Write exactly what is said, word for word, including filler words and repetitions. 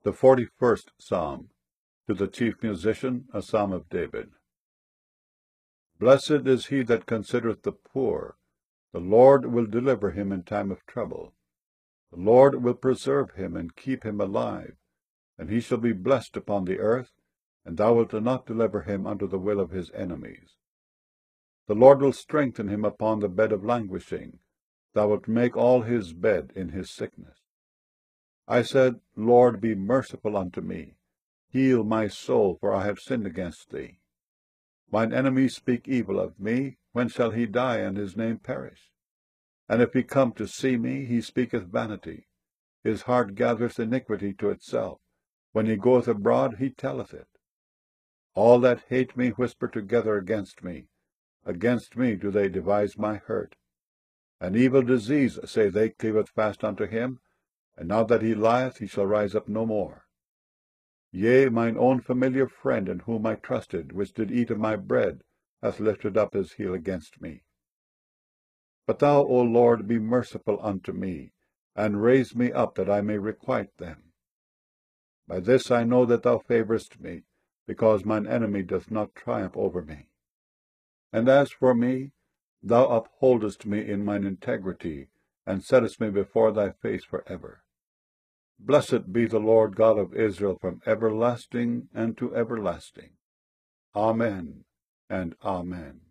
The forty-first Psalm. To the chief musician, a psalm of David. Blessed is he that considereth the poor. The Lord will deliver him in time of trouble. The Lord will preserve him and keep him alive, and he shall be blessed upon the earth, and thou wilt not deliver him unto the will of his enemies. The Lord will strengthen him upon the bed of languishing. Thou wilt make all his bed in his sickness. I said, Lord, be merciful unto me. Heal my soul, for I have sinned against thee. Mine enemies speak evil of me. When shall he die, and his name perish? And if he come to see me, he speaketh vanity. His heart gathereth iniquity to itself. When he goeth abroad, he telleth it. All that hate me whisper together against me. Against me do they devise my hurt. An evil disease, say they, cleaveth fast unto him, and now that he lieth, he shall rise up no more. Yea, mine own familiar friend, in whom I trusted, which did eat of my bread, hath lifted up his heel against me. But thou, O Lord, be merciful unto me, and raise me up, that I may requite them. By this I know that thou favourest me, because mine enemy doth not triumph over me. And as for me, thou upholdest me in mine integrity, and settest me before thy face for ever. Blessed be the Lord God of Israel from everlasting and to everlasting. Amen and Amen.